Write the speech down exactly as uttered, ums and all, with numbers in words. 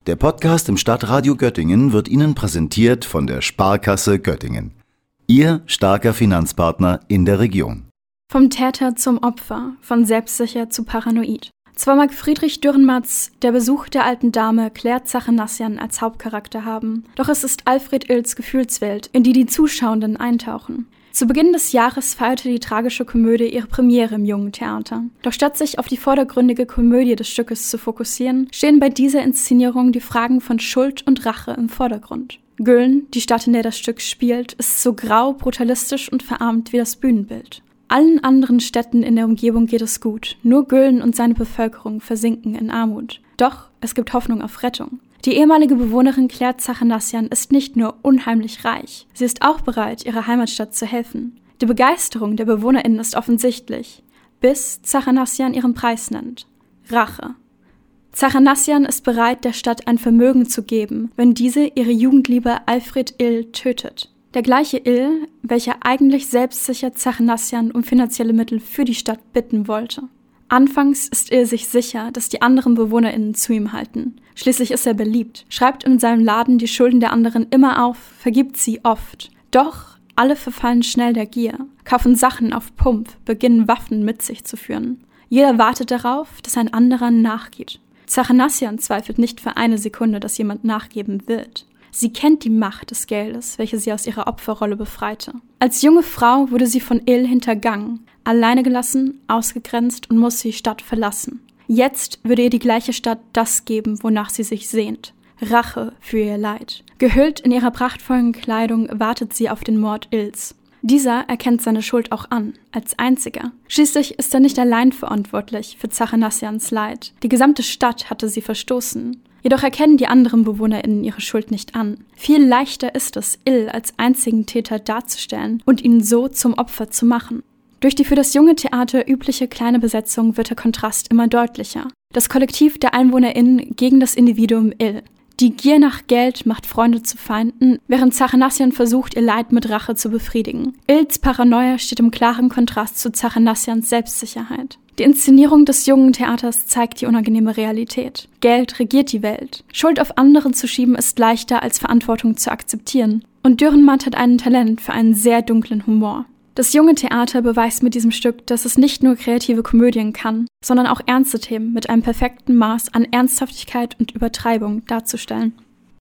Der Podcast im Stadtradio Göttingen wird Ihnen präsentiert von der Sparkasse Göttingen. Ihr starker Finanzpartner in der Region. Vom Täter zum Opfer, von selbstsicher zu paranoid. Zwar mag Friedrich Dürrenmatz der Besuch der alten Dame Claire Zachanassian als Hauptcharakter haben, doch es ist Alfred Ills Gefühlswelt, in die die Zuschauenden eintauchen. Zu Beginn des Jahres feierte die tragische Komödie ihre Premiere im Jungen Theater. Doch statt sich auf die vordergründige Komödie des Stückes zu fokussieren, stehen bei dieser Inszenierung die Fragen von Schuld und Rache im Vordergrund. Gölln, die Stadt, in der das Stück spielt, ist so grau, brutalistisch und verarmt wie das Bühnenbild. Allen anderen Städten in der Umgebung geht es gut, nur Gölln und seine Bevölkerung versinken in Armut. Doch es gibt Hoffnung auf Rettung. Die ehemalige Bewohnerin Claire Zachanassian ist nicht nur unheimlich reich, sie ist auch bereit, ihrer Heimatstadt zu helfen. Die Begeisterung der BewohnerInnen ist offensichtlich, bis Zachanassian ihren Preis nennt: Rache. Zachanassian ist bereit, der Stadt ein Vermögen zu geben, wenn diese ihre Jugendliebe Alfred Ill tötet. Der gleiche Ill, welcher eigentlich selbstsicher Zachanassian um finanzielle Mittel für die Stadt bitten wollte. Anfangs ist Ill sich sicher, dass die anderen BewohnerInnen zu ihm halten. Schließlich ist er beliebt, schreibt in seinem Laden die Schulden der anderen immer auf, vergibt sie oft. Doch alle verfallen schnell der Gier, kaufen Sachen auf Pump, beginnen Waffen mit sich zu führen. Jeder wartet darauf, dass ein anderer nachgibt. Zachanassian zweifelt nicht für eine Sekunde, dass jemand nachgeben wird. Sie kennt die Macht des Geldes, welche sie aus ihrer Opferrolle befreite. Als junge Frau wurde sie von Ill hintergangen, alleine gelassen, ausgegrenzt und musste die Stadt verlassen. Jetzt würde ihr die gleiche Stadt das geben, wonach sie sich sehnt: Rache für ihr Leid. Gehüllt in ihrer prachtvollen Kleidung wartet sie auf den Mord Ills. Dieser erkennt seine Schuld auch an, als einziger. Schließlich ist er nicht allein verantwortlich für Zachanassians Leid. Die gesamte Stadt hatte sie verstoßen. Jedoch erkennen die anderen BewohnerInnen ihre Schuld nicht an. Viel leichter ist es, Ill als einzigen Täter darzustellen und ihn so zum Opfer zu machen. Durch die für das Junge Theater übliche kleine Besetzung wird der Kontrast immer deutlicher. Das Kollektiv der EinwohnerInnen gegen das Individuum Ill. Die Gier nach Geld macht Freunde zu Feinden, während Zachanassian versucht, ihr Leid mit Rache zu befriedigen. Ills Paranoia steht im klaren Kontrast zu Zachanassians Selbstsicherheit. Die Inszenierung des Jungen Theaters zeigt die unangenehme Realität. Geld regiert die Welt. Schuld auf andere zu schieben ist leichter, als Verantwortung zu akzeptieren. Und Dürrenmatt hat ein Talent für einen sehr dunklen Humor. Das Junge Theater beweist mit diesem Stück, dass es nicht nur kreative Komödien kann, sondern auch ernste Themen mit einem perfekten Maß an Ernsthaftigkeit und Übertreibung darzustellen.